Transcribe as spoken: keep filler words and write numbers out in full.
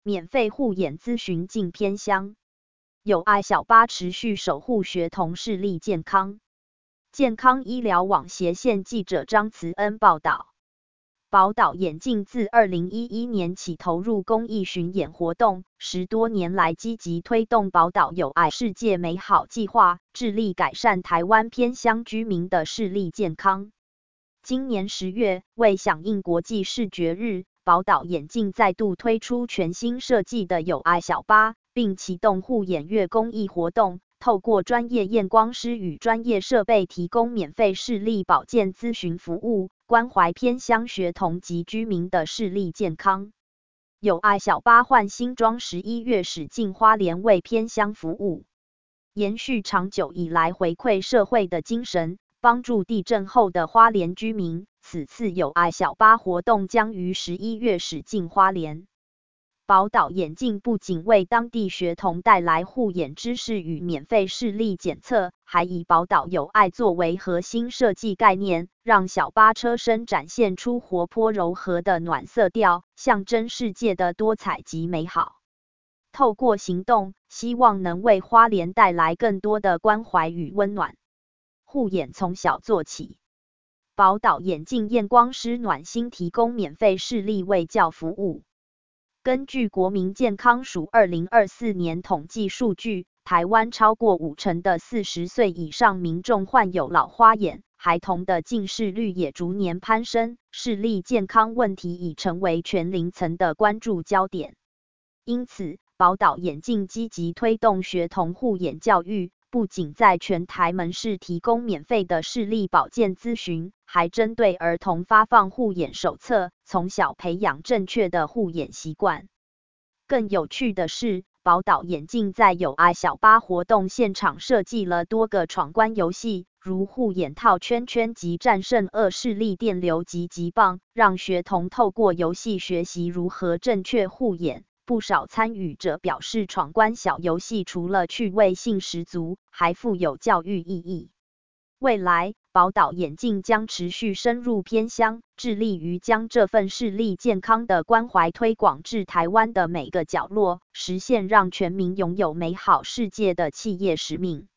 免费护眼咨询进偏乡。友爱小巴持续守护学童视力健康。健康医疗网斜线记者张慈恩报道。宝岛眼镜自二零一一年起投入公益巡演活动，十多年来积极推动宝岛友爱世界美好计划，致力改善台湾偏乡居民的视力健康。今年十月，为响应国际视觉日，宝岛眼镜再度推出全新设计的友爱小巴，并启动护眼月公益活动，透过专业验光师与专业设备提供免费视力保健咨询服务，关怀偏乡学童及居民的视力健康。友爱小巴换新装十一月驶进花莲为偏乡服务，延续长久以来回馈社会的精神，帮助地震后的花莲居民。此次友爱小巴活动将于十一月驶进花莲。宝岛眼镜不仅为当地学童带来护眼知识与免费视力检测，还以宝岛友爱作为核心设计概念，让小巴车身展现出活泼柔和的暖色调，象征世界的多彩及美好。透过行动，希望能为花莲带来更多的关怀与温暖。护眼从小做起。宝岛眼镜验光师暖心提供免费视力卫教服务。根据国民健康署二零二四年统计数据，台湾超过五成的四十岁以上民众患有老花眼，孩童的近视率也逐年攀升，视力健康问题已成为全龄层的关注焦点。因此，宝岛眼镜积极推动学童护眼教育，不仅在全台门市提供免费的视力保健咨询，还针对儿童发放护眼手册，从小培养正确的护眼习惯。更有趣的是，宝岛眼镜在友爱小巴活动现场设计了多个闯关游戏，如护眼套圈圈及战胜恶视力电流及极棒，让学童透过游戏学习如何正确护眼。不少参与者表示，闯关小游戏除了趣味性十足，还富有教育意义。未来，宝岛眼镜将持续深入偏乡，致力于将这份视力健康的关怀推广至台湾的每个角落，实现让全民拥有美好世界的企业使命。